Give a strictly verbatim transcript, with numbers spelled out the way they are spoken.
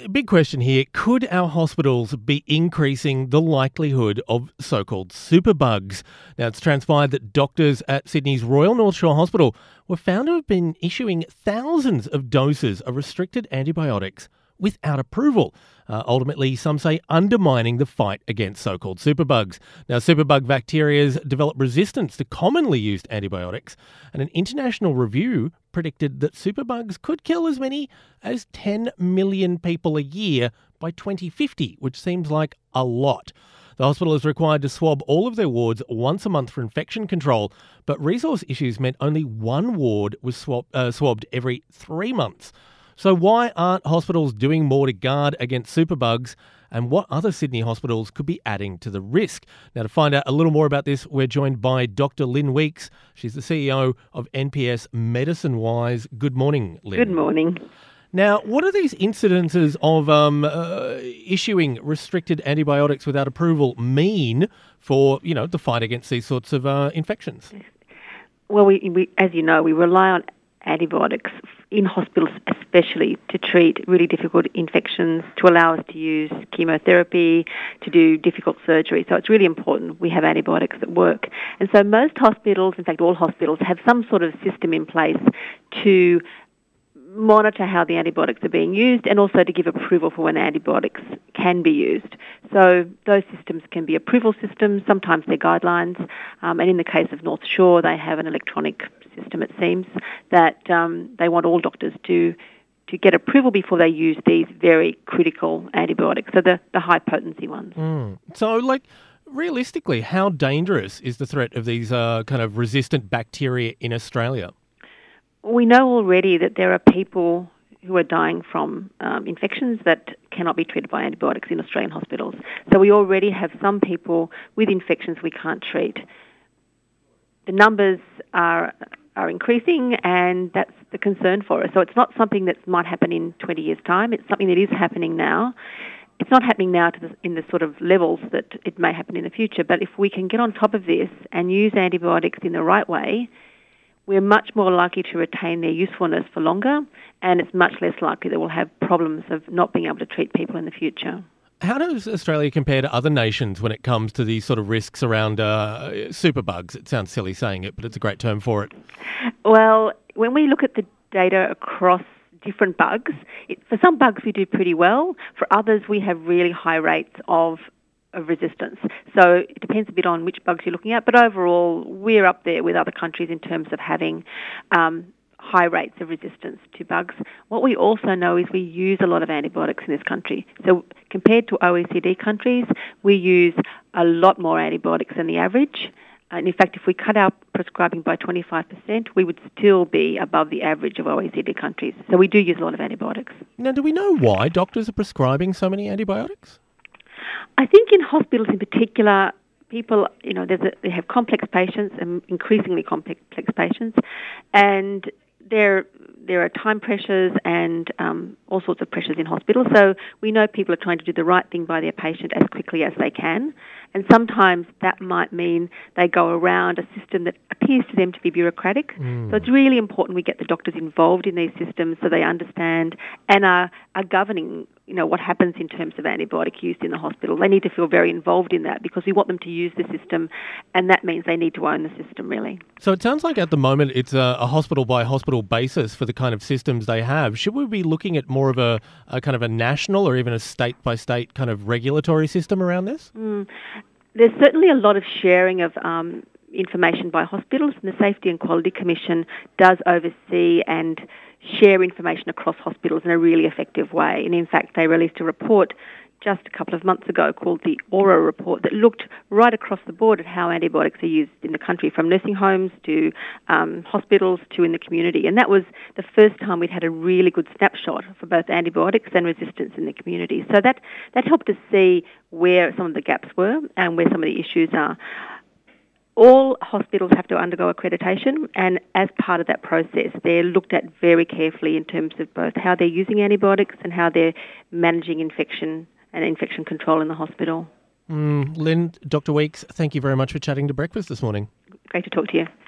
big question here. Could our hospitals be increasing the likelihood of so-called superbugs? Now, it's transpired that doctors at Sydney's Royal North Shore Hospital were found to have been issuing thousands of doses of restricted antibiotics without approval. Uh, ultimately, some say undermining the fight against so-called superbugs. Now, superbug bacteria develop resistance to commonly used antibiotics, and an international review predicted that superbugs could kill as many as ten million people a year by twenty fifty, which seems like a lot. The hospital is required to swab all of their wards once a month for infection control, but resource issues meant only one ward was swab- uh, swabbed every three months. So why aren't hospitals doing more to guard against superbugs, and what other Sydney hospitals could be adding to the risk? Now, to find out a little more about this, we're joined by Doctor Lynn Weekes. She's the C E O of N P S Medicine Wise. Good morning, Lynn. Good morning. Now, what are these incidences of um, uh, issuing restricted antibiotics without approval mean for, you know, the fight against these sorts of uh, infections? Well, we, we, as you know, we rely on antibiotics in hospitals especially to treat really difficult infections, to allow us to use chemotherapy, to do difficult surgery. So it's really important we have antibiotics that work. And so most hospitals, in fact all hospitals, have some sort of system in place to monitor how the antibiotics are being used and also to give approval for when antibiotics can be used. So those systems can be approval systems, sometimes they're guidelines, um, and in the case of North Shore, they have an electronic system, it seems, that um, they want all doctors to to get approval before they use these very critical antibiotics, so the, the high-potency ones. Mm. So, like, realistically, how dangerous is the threat of these uh, kind of resistant bacteria in Australia? We know already that there are people who are dying from um, infections that cannot be treated by antibiotics in Australian hospitals. So we already have some people with infections we can't treat. The numbers are are increasing, and that's the concern for us. So it's not something that might happen in twenty years' time. It's something that is happening now. It's not happening now to the, in the sort of levels that it may happen in the future, but if we can get on top of this and use antibiotics in the right way, we're much more likely to retain their usefulness for longer, and it's much less likely that we'll have problems of not being able to treat people in the future. How does Australia compare to other nations when it comes to these sort of risks around uh, superbugs? It sounds silly saying it, but it's a great term for it. Well, when we look at the data across different bugs, it, for some bugs we do pretty well. For others, we have really high rates of of resistance. So it depends a bit on which bugs you're looking at, but overall we're up there with other countries in terms of having um, high rates of resistance to bugs. What we also know is we use a lot of antibiotics in this country. So compared to O E C D countries, we use a lot more antibiotics than the average. And in fact, if we cut our prescribing by twenty-five percent, we would still be above the average of O E C D countries. So we do use a lot of antibiotics. Now, do we know why doctors are prescribing so many antibiotics? I think in hospitals in particular, people, you know, there's a, they have complex patients and increasingly complex patients, and there there are time pressures and um, all sorts of pressures in hospitals. So we know people are trying to do the right thing by their patient as quickly as they can, and sometimes that might mean they go around a system that appears to them to be bureaucratic. Mm. So it's really important we get the doctors involved in these systems so they understand and are, are governing, you know, what happens in terms of antibiotic use in the hospital. They need to feel very involved in that because we want them to use the system, and that means they need to own the system, really. So it sounds like at the moment it's a, a hospital-by-hospital basis for the kind of systems they have. Should we be looking at more of a, a kind of a national or even a state-by-state kind of regulatory system around this? Mm. There's certainly a lot of sharing of um, information by hospitals, and the Safety and Quality Commission does oversee and share information across hospitals in a really effective way. And in fact, they released a report just a couple of months ago called the AURA report that looked right across the board at how antibiotics are used in the country, from nursing homes to um, hospitals to in the community. And that was the first time we'd had a really good snapshot for both antibiotics and resistance in the community. So that, that helped us see where some of the gaps were and where some of the issues are. All hospitals have to undergo accreditation, and as part of that process, they're looked at very carefully in terms of both how they're using antibiotics and how they're managing infection and infection control in the hospital. Mm, Lynn, Doctor Weekes, thank you very much for chatting to Breakfast this morning. Great to talk to you.